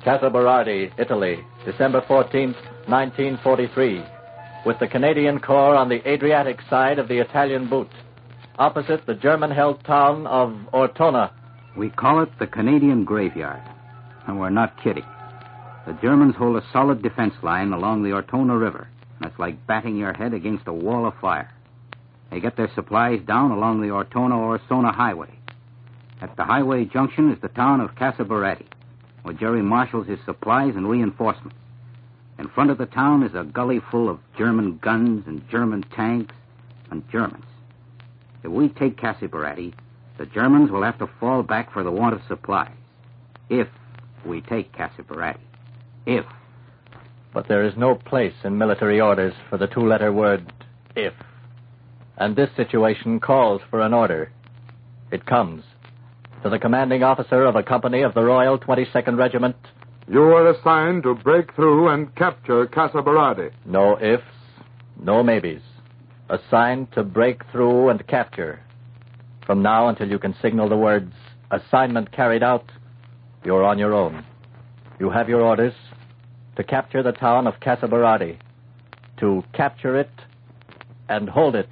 Casa Berardi, Italy, December 14th, 1943. With the Canadian Corps on the Adriatic side of the Italian Boot, opposite the German-held town of Ortona. We call it the Canadian Graveyard, and we're not kidding. The Germans hold a solid defense line along the Ortona River. That's like batting your head against a wall of fire. They get their supplies down along the Ortona-Orsona Highway. At the highway junction is the town of Casa Berardi, where Jerry marshals his supplies and reinforcements. In front of the town is a gully full of German guns and German tanks and Germans. If we take Casa Berardi, the Germans will have to fall back for the want of supplies. If we take Casa Berardi. If. But there is no place in military orders for the two-letter word, if. And this situation calls for an order. It comes. To the commanding officer of a company of the Royal 22nd Regiment. You are assigned to break through and capture Casa Berardi. No ifs, no maybes. Assigned to break through and capture. From now until you can signal the words, assignment carried out, you're on your own. You have your orders to capture the town of Casa Berardi, to capture it and hold it.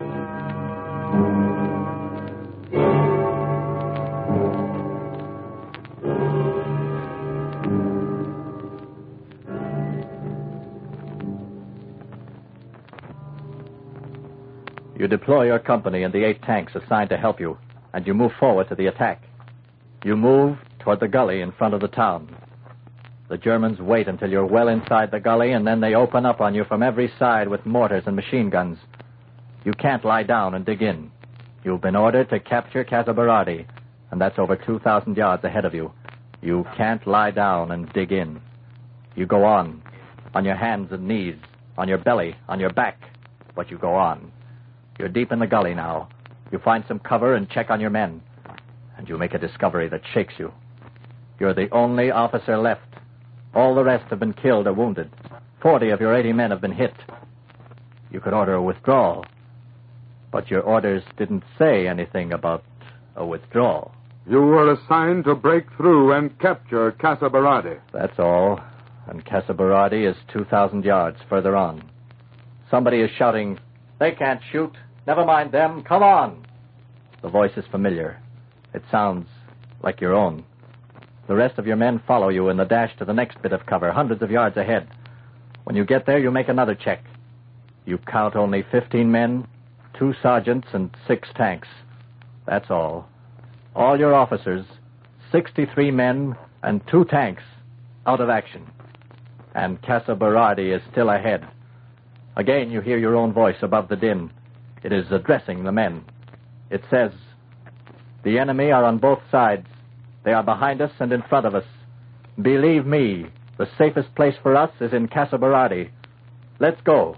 You deploy your company and the 8 tanks assigned to help you, and you move forward to the attack. You move toward the gully in front of the town. The Germans wait until you're well inside the gully, and then they open up on you from every side with mortars and machine guns. You can't lie down and dig in. You've been ordered to capture Casa Berardi, and that's over 2,000 yards ahead of you. You can't lie down and dig in. You go on your hands and knees, on your belly, on your back, but you go on. You're deep in the gully now. You find some cover and check on your men, and you make a discovery that shakes you. You're the only officer left. All the rest have been killed or wounded. 40 of your 80 men have been hit. You could order a withdrawal, but your orders didn't say anything about a withdrawal. You were assigned to break through and capture Casa Berardi. That's all, and Casa Berardi is 2,000 yards further on. Somebody is shouting, "They can't shoot. Never mind them. Come on." The voice is familiar. It sounds like your own. The rest of your men follow you in the dash to the next bit of cover, hundreds of yards ahead. When you get there, you make another check. You count only 15 men, 2 sergeants, and 6 tanks. That's all. All your officers, 63 men and 2 tanks, out of action. And Casa Berardi is still ahead. Again, you hear your own voice above the din. It is addressing the men. It says, "The enemy are on both sides. They are behind us and in front of us. Believe me, the safest place for us is in Casa Berardi. Let's go."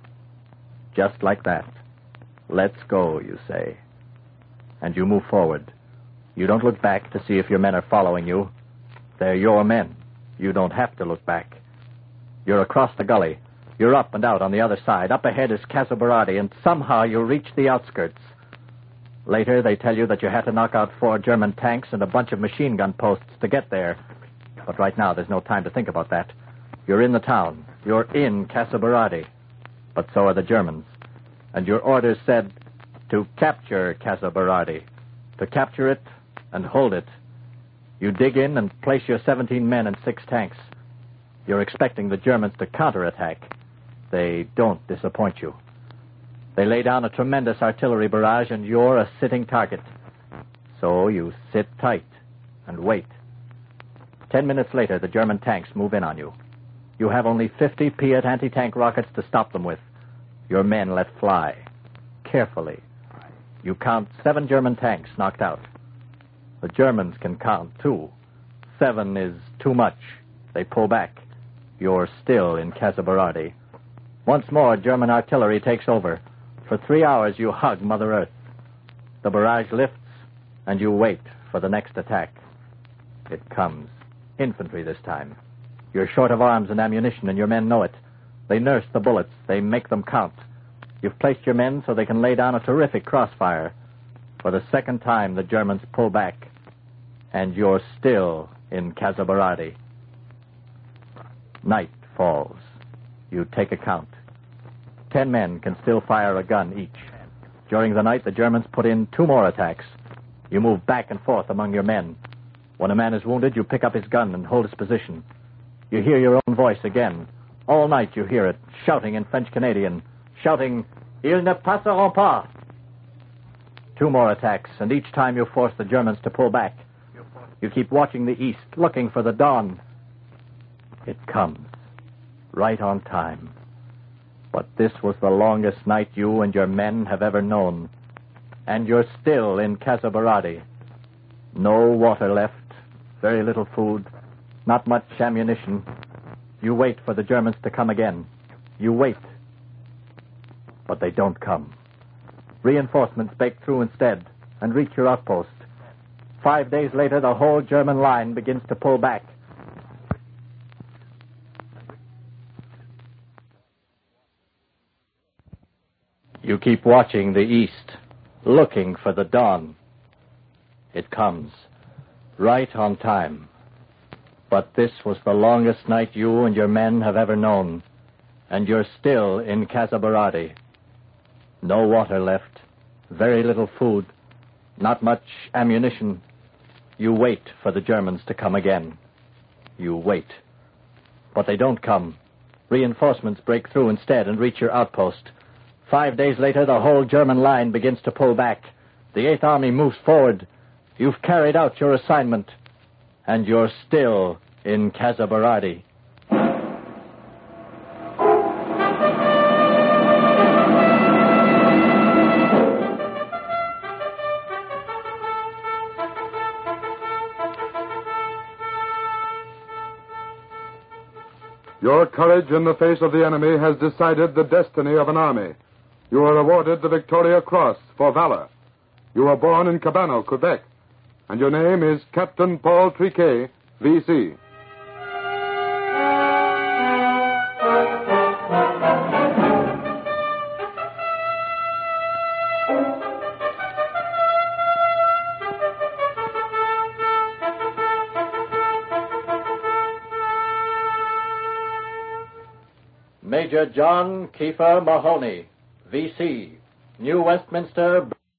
Just like that. Let's go, you say. And you move forward. You don't look back to see if your men are following you. They're your men. You don't have to look back. You're across the gully. You're up and out on the other side. Up ahead is Casa Berardi, and somehow you reach the outskirts. Later, they tell you that you had to knock out 4 German tanks and a bunch of machine gun posts to get there. But right now, there's no time to think about that. You're in the town. You're in Casa Berardi. But so are the Germans. And your orders said to capture Casa Berardi, to capture it and hold it. You dig in and place your 17 men and 6 tanks. You're expecting the Germans to counterattack. They don't disappoint you. They lay down a tremendous artillery barrage, and you're a sitting target. So you sit tight and wait. 10 minutes later, the German tanks move in on you. You have only 50 Piat anti-tank rockets to stop them with. Your men let fly. Carefully. You count 7 German tanks knocked out. The Germans can count, too. 7 is too much. They pull back. You're still in Casa Berardi. Once more, German artillery takes over. For 3 hours, you hug Mother Earth. The barrage lifts, and you wait for the next attack. It comes. Infantry this time. You're short of arms and ammunition, and your men know it. They nurse the bullets. They make them count. You've placed your men so they can lay down a terrific crossfire. For the second time, the Germans pull back, and you're still in Casa Berardi. Night falls. You take account. 10 men can still fire a gun each. During the night, the Germans put in 2 more attacks. You move back and forth among your men. When a man is wounded, you pick up his gun and hold his position. You hear your own voice again. All night you hear it, shouting in French-Canadian, shouting, "Ils ne passeront pas." 2 more attacks, and each time you force the Germans to pull back. You keep watching the east, looking for the dawn. It comes, right on time. But this was the longest night you and your men have ever known. And you're still in Casa Berardi. No water left, very little food, not much ammunition. You wait for the Germans to come again. You wait. But they don't come. Reinforcements break through instead and reach your outpost. 5 days later, the whole German line begins to pull back. You keep watching the east, looking for the dawn. It comes, right on time. But this was the longest night you and your men have ever known, and you're still in Casa Berardi. No water left, very little food, not much ammunition. You wait for the Germans to come again. You wait. But they don't come. Reinforcements break through instead and reach your outpost. 5 days later, the whole German line begins to pull back. The 8th Army moves forward. You've carried out your assignment, and you're still in Casa Berardi. Your courage in the face of the enemy has decided the destiny of an army. You are awarded the Victoria Cross for valor. You were born in Cabano, Quebec, and your name is Captain Paul Triquet, V.C. Major John Kiefer Mahoney, V.C., New Westminster...